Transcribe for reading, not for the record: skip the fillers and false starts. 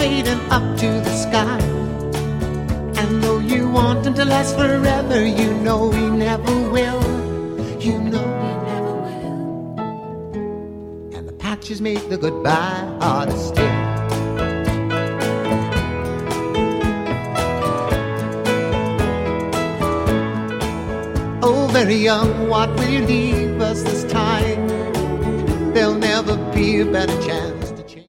fading up to the sky. And though you want him to last forever, you know he never will. You know he never will. And the patches make the goodbye harder still. Oh, very young, what will you leave us this time? There'll never be a better chance.